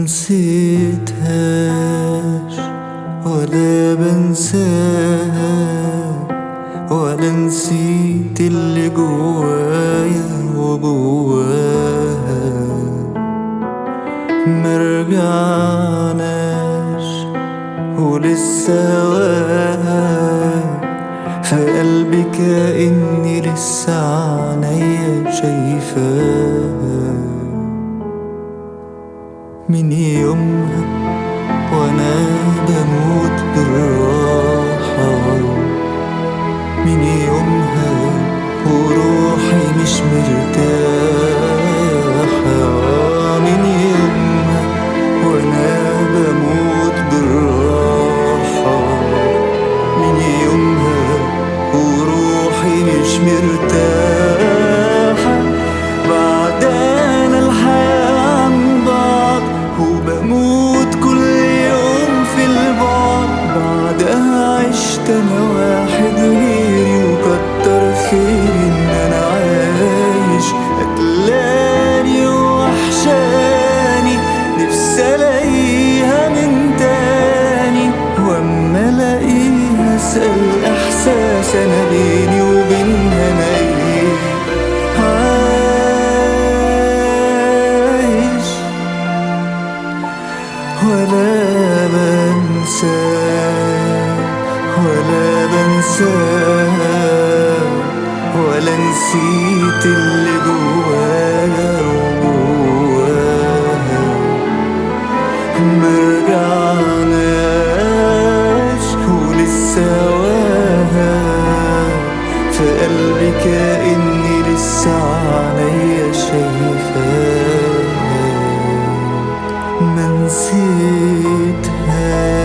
منسيتهاش ولا بنساها، ولا نسيت اللي جوايا وجواها. مرجعناش ولسه هواها في قلبي، كأني لسه عينيا شايفاها. من يومها وانا بموت بالراحة، من يومها وروحي مش مرتاحة. من يومها وانا بموت بالراحة، من يومها وروحي مش مرتاحة. بعدنا الحياة عن بعض وبموت كل يوم في البعد. بعدها عشت انا واحد غيري، وكتر خيري ان انا عايش. قتلاني ووحشاني، نفسي الاقيها من تاني، واما الاقيها اسأل احساس انا بيني وبينها انا ايه. عايش ولا بنساه، ولا بنساها، ولا نسيت اللي جوايا وجواها. مرجعناش ولسه هواها في قلبي، كأني لسه عينيا شايفاها. منسيتها.